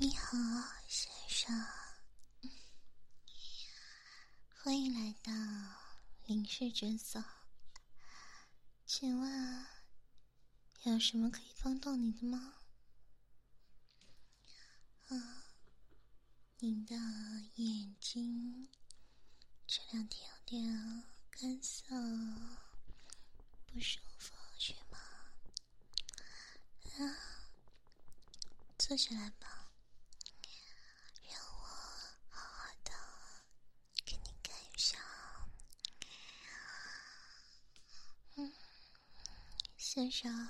你好，先生，欢迎来到林氏诊所。请问有什么可以帮到你的吗？您的眼睛这两天有点干涩，不舒服是吗？坐下来吧，让我好好的给你看一下。先生，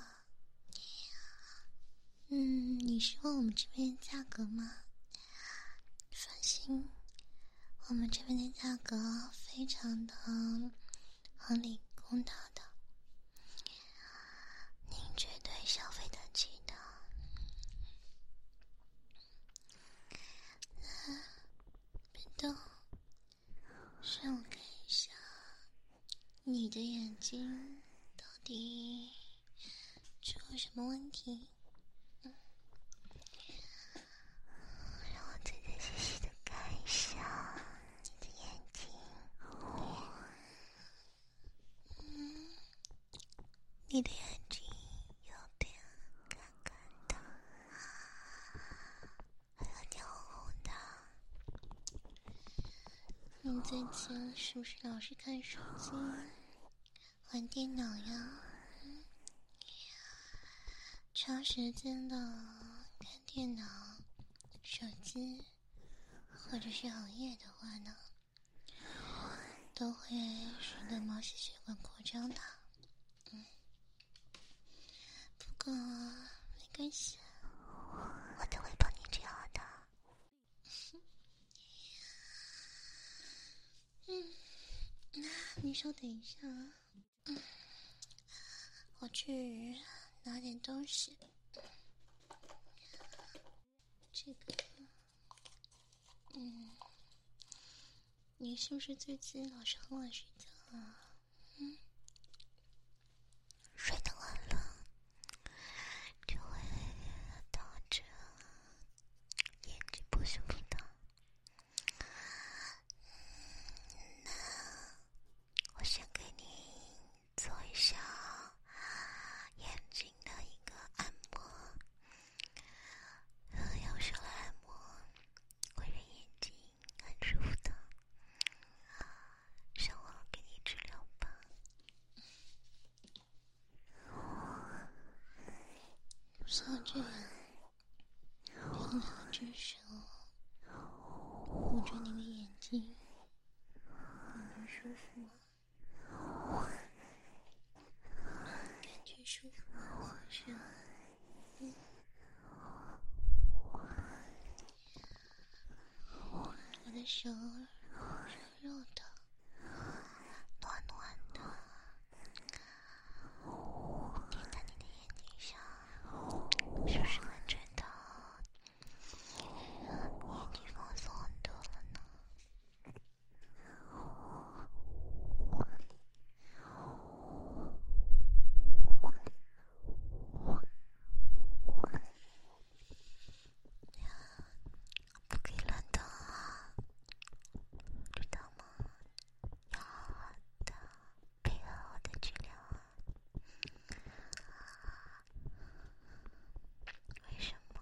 你是问我们这边价格吗？放心，我们这边的价格非常的合理公道的，您绝对消费得起的。别动，让我看一下你的眼睛到底出了什么问题。让我仔仔细细的看一下你的眼睛。你的眼睛有点干干的，还有点红红的。你最近是不是老是看手机、玩电脑呀？长时间的看电脑、手机，或者是熬夜的话呢，都会使得毛细血管扩张的。不过没关系，我都会帮你治好的。你稍等一下啊，我去拿点东西。这个，你是不是最近老是很晚睡觉啊？睡得晚了，就会导致眼睛不舒服的。我先给你做一下眼睛的一个按摩，用手来按摩会让眼睛很舒服的。让我给你治疗吧。像这样，用两只手捂着你的眼睛，感觉舒服吗？感觉舒服吗？是啊。我的手热热的，暖暖的，贴在你的眼睛上，是不是会觉得眼睛放松很多了呢？不可以乱动啊，知道吗？要好好的配合我的治疗啊。为什么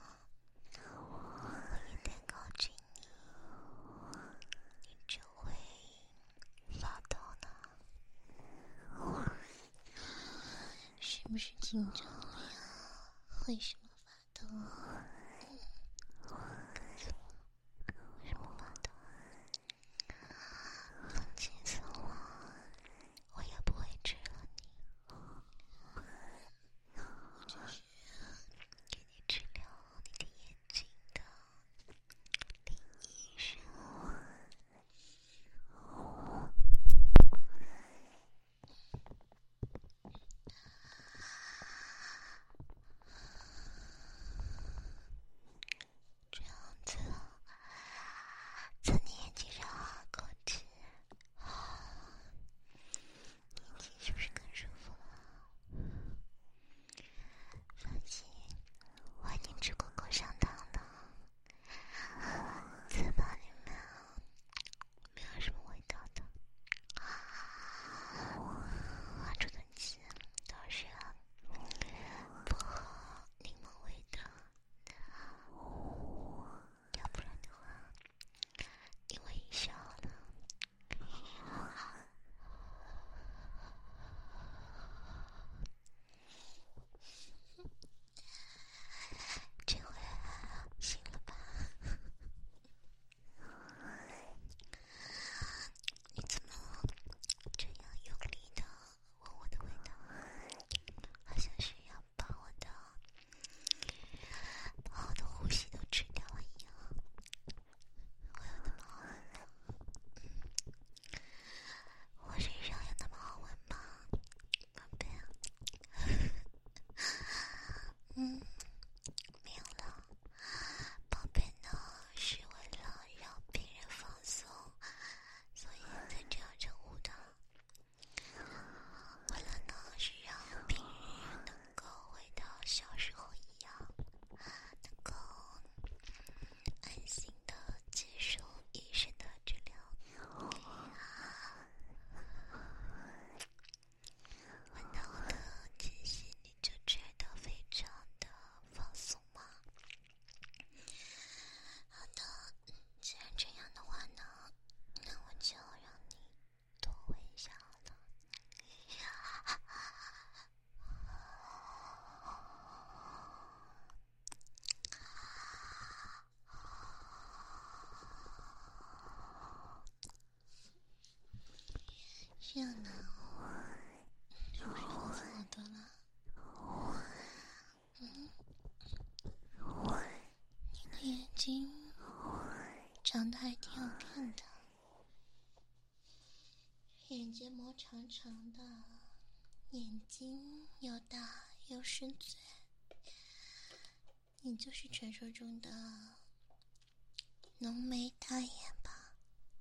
我一旦靠近你，你就会发抖呢？是不是紧张了呀？为什么发抖？为什么发抖？放轻松了，我也不会治了你，我只是给你治疗你的眼睛的林医生。 长得还挺好看的，眼睫毛长长的，眼睛又大又深邃，你就是传说中的浓眉大眼吧？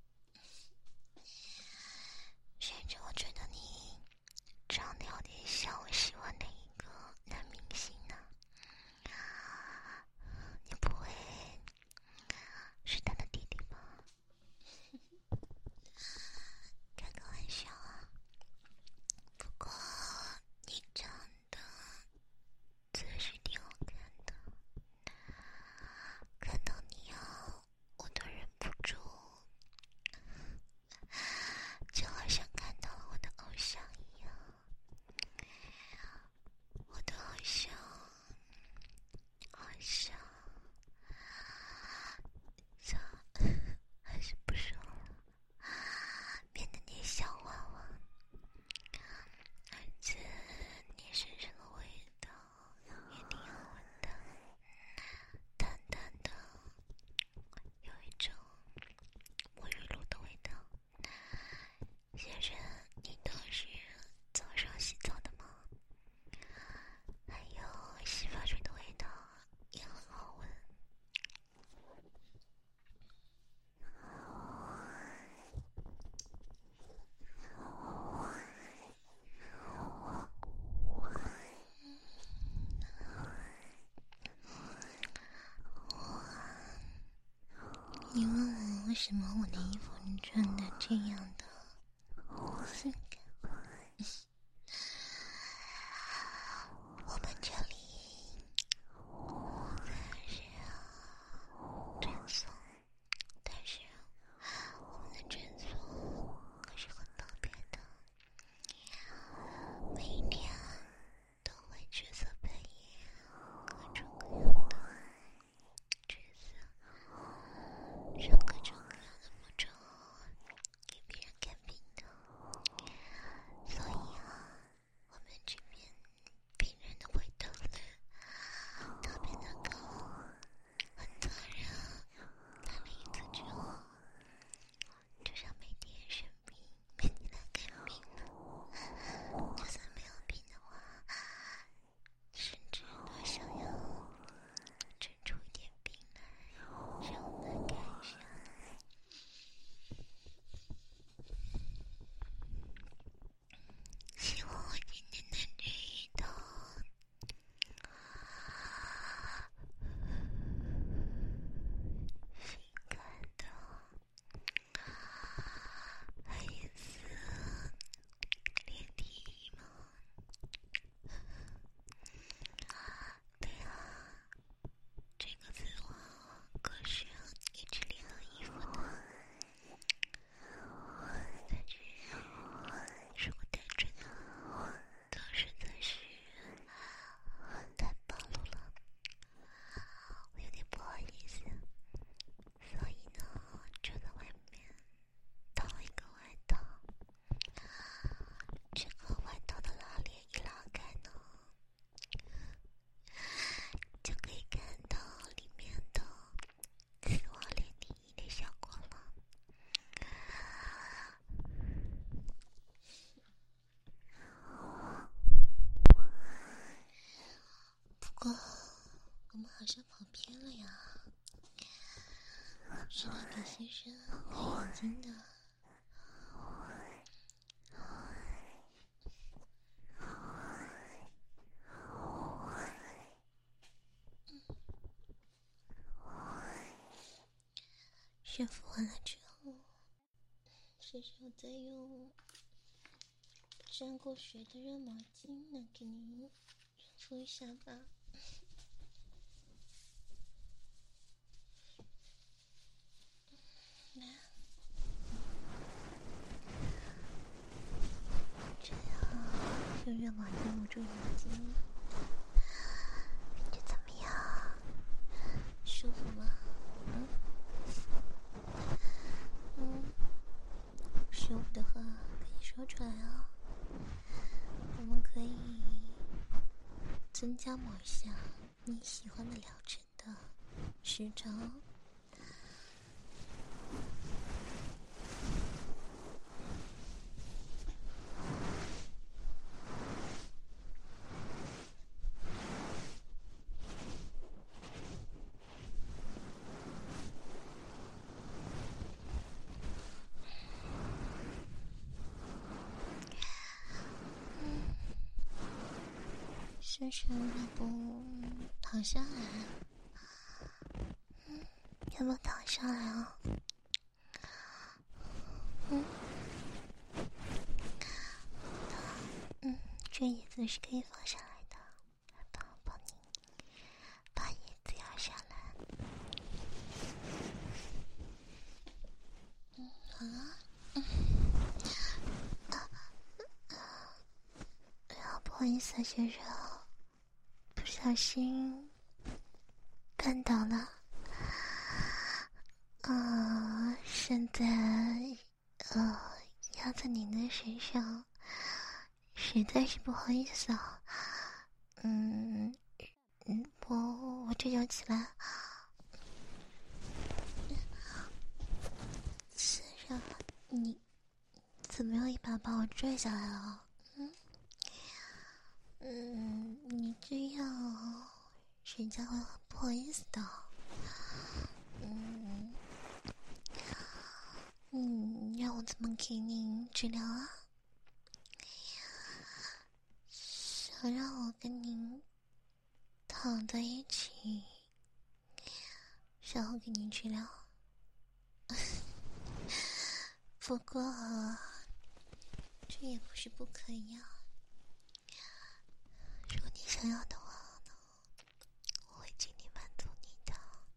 甚至我觉得你长得有点像我喜欢的一个男明星呢。你不会是他的弟弟吧？开个玩笑啊。不过你长得确实挺好看的，看到你啊，我都忍不住，就好像看到了我的偶像一样。我的偶像还是不说了，免得你小娃娃，而且你身上的味道也挺好闻的，淡淡的，有一种沐浴露的味道。先生，你都是早上洗澡的吗？还有洗发水的味道也很好闻。你问我为什么我的衣服穿的这样的性感？我们这里虽然是诊所，但是我们的诊所可是很特别的，每一天都会角色扮演各种各样的角色，上各种各样的步骤给别人看病的。所以啊，我们这边病人的回头率特别的高，很多人来了一次之后，就像没天生病，没你来看病了。就算没有病的话，甚至都想要诊出一点病来，让我们来看一下。希望我今天的这一套性感的黑色连体衣吗？对啊，这个字我可是一直连了衣服的。但是如果单纯的都实在是太暴露了，我有点不好意思，所以呢，就在外面套了一个外套。这个外套的拉链一拉开呢，就可以看到里面的丝袜连体衣的效果了。不过我们好像跑偏了呀，是来给先生看眼睛的。宣敷完了之后，先生我再用沾过水的热毛巾来给您敷一下吧。来，这样用热毛巾捂住眼睛，这怎么样？舒服吗？舒服的话可以说出来哦。我们可以增加某项你喜欢的疗程的时长。 先生，要不躺下来？要不躺下来啊？这椅子是可以放下来的，来吧，我帮你把椅子压下来。好了。不好意思啊，先生，不小心绊倒了。现在压在您的身上，实在是不好意思啊。我这就起来。先生，你怎么又一把把我拽下来了？你这样，人家会很不好意思的。让我怎么给您治疗啊？想让我跟您躺在一起，然后给您治疗。不过这也不是不可以啊。如果你想要的话呢，我会尽力满足你的。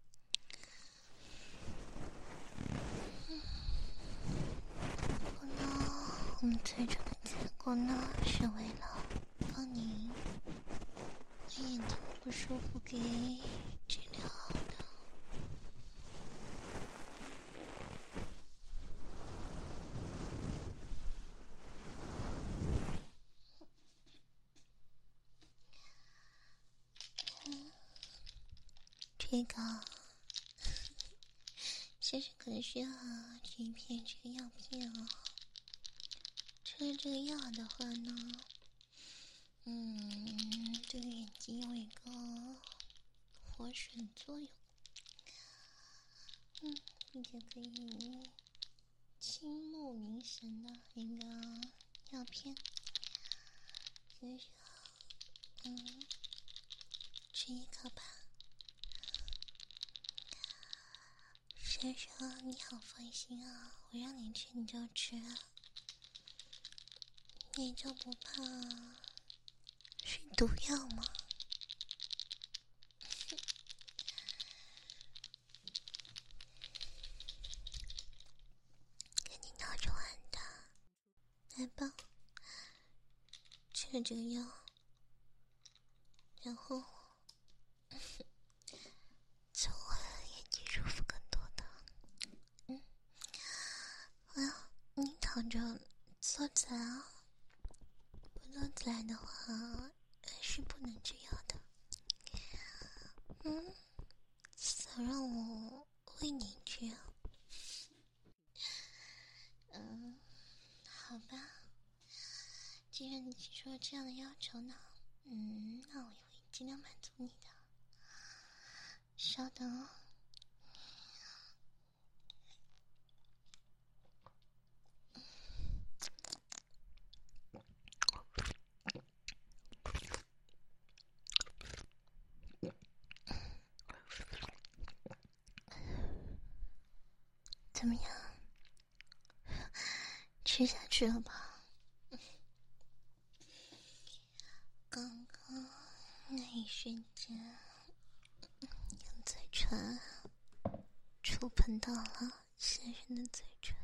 不过呢，我们最终的结果呢，是为了帮您把眼睛不舒服给治疗好的。这个先生可能需要这一片这个药片啊。吃了这个药的话呢，对眼睛有一个活水作用，并且可以清目明神的一个药片。先生，吃一颗吧。先生，你好放心啊，我让你吃你就吃，你就不怕是毒药吗？给你闹着玩的，来吧，吃了这个药，然后就会眼睛舒服更多的。你躺着坐起来啊，不坐起来的话是不能吃药的。想让我喂你吃啊？好吧，既然你提出了这样的要求呢，那我也会尽量满足你的。稍等哦。怎么样？吃下去了吧？刚刚那一瞬间，用嘴唇触碰到了先生的嘴唇，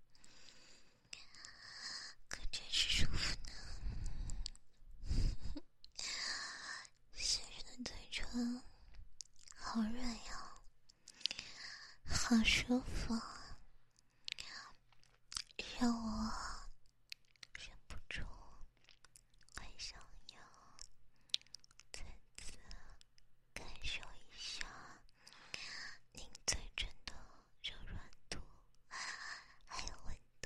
可真是舒服呢。先生的嘴唇好软呀，好舒服，让我忍不住还想要再次感受一下您嘴唇的柔软度还有温度。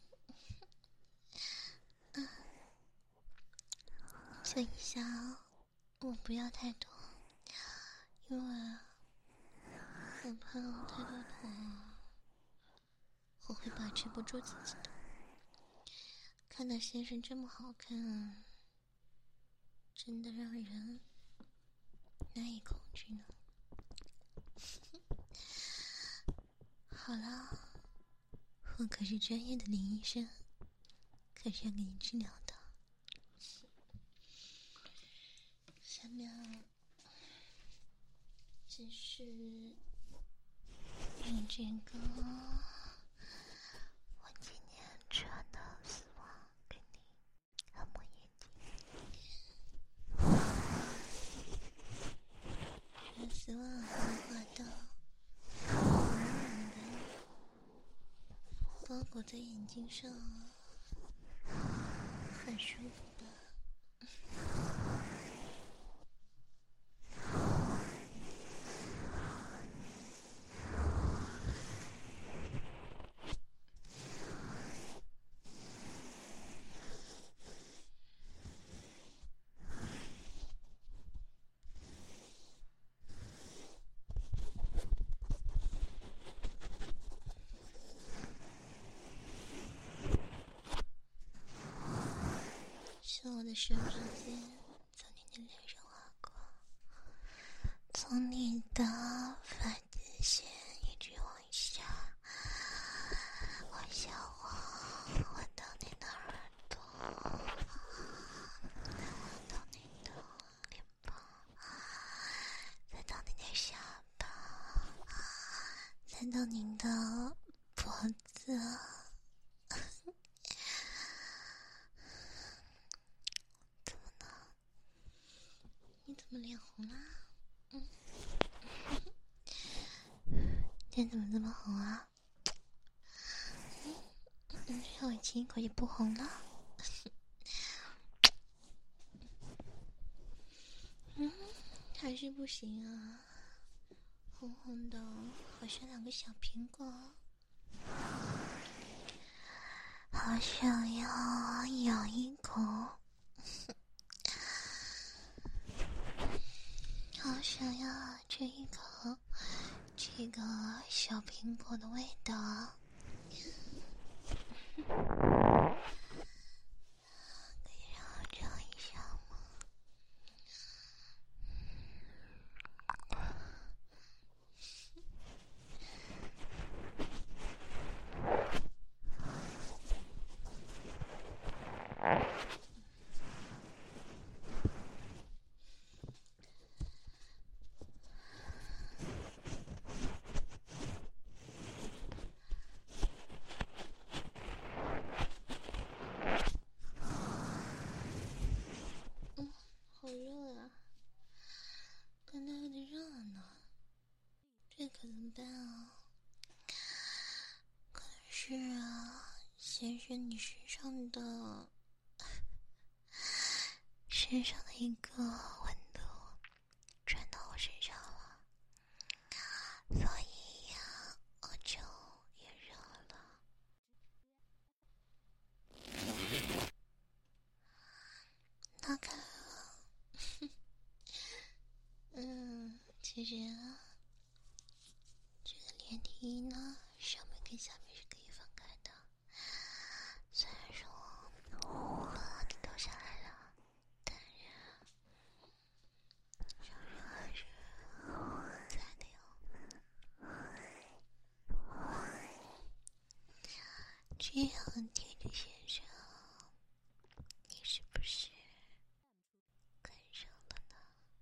坐一下哦。 我不要太多，因为我怕我太多头，我会把持不住自己的。看到先生这么好看，真的让人难以控制呢。好了，我可是专业的林医生，可是要给你治疗的。下面就是用这个我今年穿的丝袜给你按摩眼睛。这丝袜滑滑的，软软的，包裹在眼睛上，很舒服的。是我的手指尖从你的脸上划过，从你的发际线一直往下，往下滑，滑到你的耳朵，再滑到你的脸庞，再到你的下巴，再到你的脖子。你怎么脸红啦？脸怎么这么红啊？让我亲一口也不红了。还是不行啊，红红的，好像两个小苹果，好想要咬一口。好想要这一口这个小苹果的味道。可以让我尝一下吗？好热啊，刚才有点热呢，这可怎么办啊？可是啊，先生，你身上的一个温度传到我身上了，所以呀，我就也热了。那看了，其实啊，这个连体衣呢，上面跟下面是可以分开的。虽然说把你脱下来了，但是上面还是在的哟。这样贴着先生，你是不是看上了呢？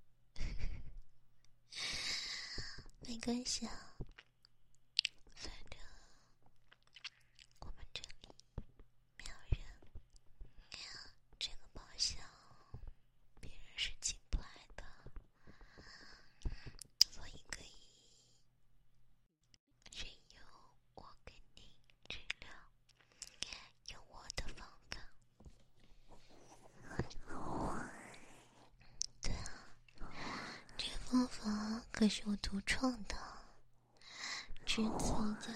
没关系啊，反正我们这里没有人，这个包厢别人是进不来的，所以可以任由我给你治疗，用我的方法。对啊，这个方法可是我独创的，只此一家。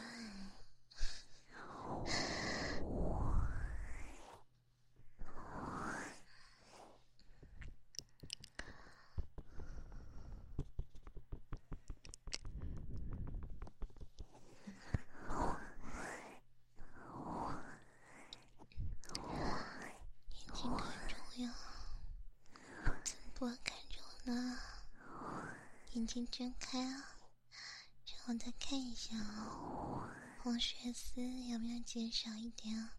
眼睛睁开啊，让我再看一下啊，红血丝有没有减少一点啊？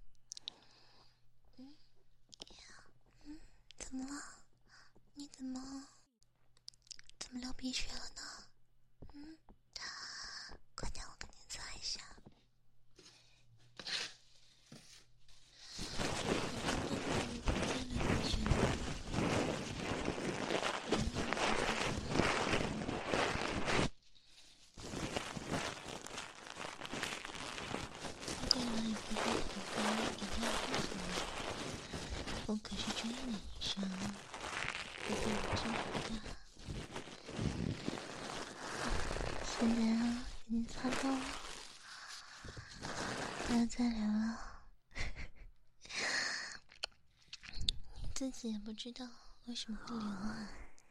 怎么了？你怎么流鼻血了呢？快点，我给你擦一下。我可是专业的医生，不会有这个的。现在啊，给你擦到了，不要再流了。你自己也不知道为什么会流啊？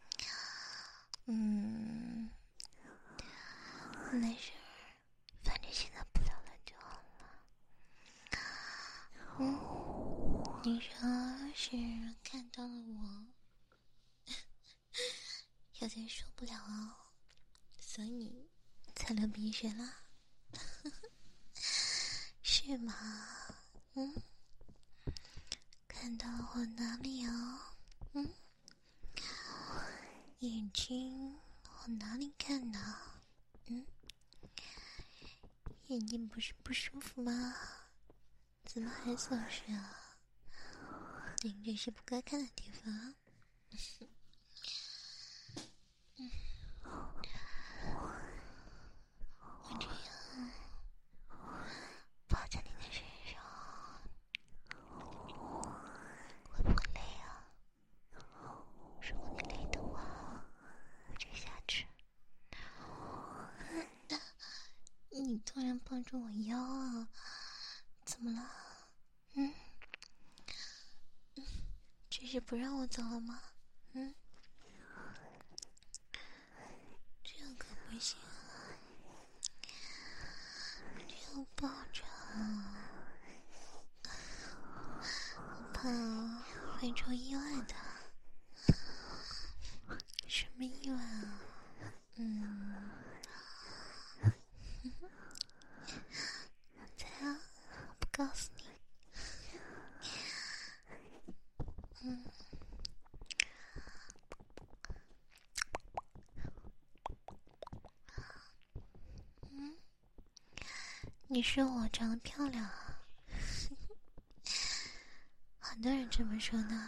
没事儿，反正现在不流了就好了。你说是看到了我，有点受不了哦，所以才流鼻血啦，是吗？看到我哪里哦？眼睛往哪里看呢？眼睛不是不舒服吗？怎么还总是啊？盯着是不该看的地方。我这样抱在你的身上，会不会累啊？如果你累的话，我就下去。你突然抱住我腰啊？怎么了？这是不让我走了吗？这样可不行啊！这样抱着啊，我怕会出意外的。什么意外啊？猜啊，我不告诉你。你说我长得漂亮啊？很多人这么说呢。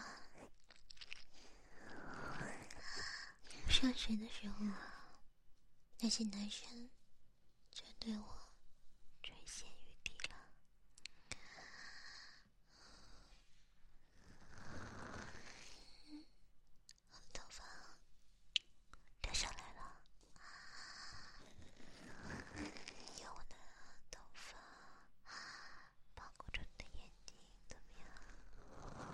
上学的时候啊，那些男生就对我垂涎欲滴了。我的头发掉下来了，有我的头发包裹着你的眼睛，怎么样？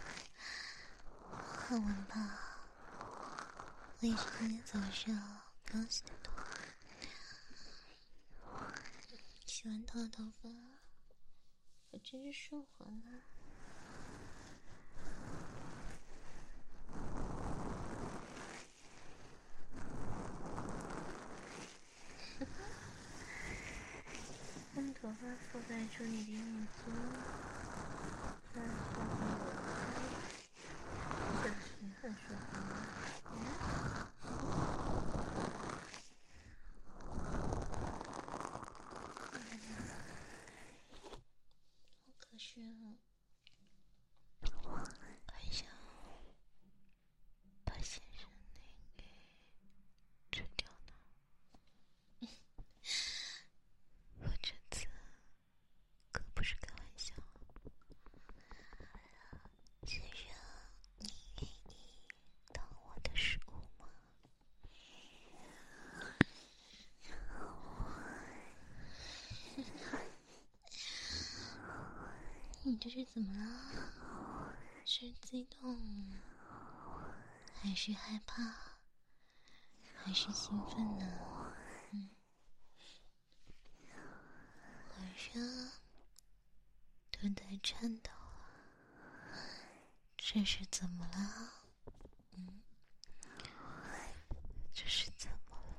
好闻吧？我也是今天早上刚洗的头。洗完头的头发还真是顺滑呢。用头发覆盖住你的眼睛，然后是不是很舒服呢？好可是啊，还想把先生那给吃掉呢。我这次可不是开玩笑。先生，你愿意当我的食物吗？你这是怎么了？是激动，还是害怕，还是兴奋呢？晚上都在颤抖啊，这是怎么了？这是怎么了？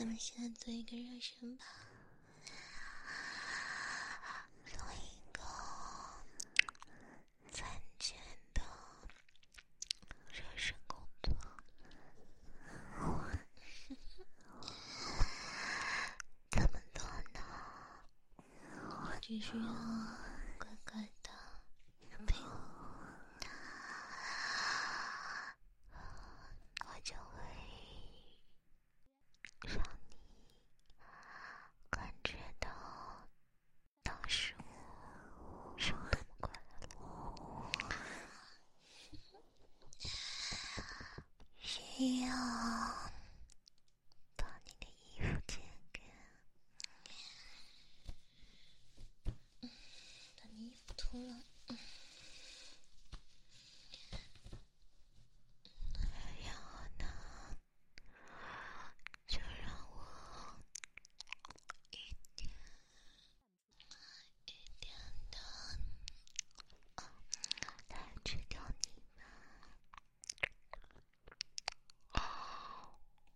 咱们现在做一个热身吧，做一个3圈的热身工作。怎么做呢？只需要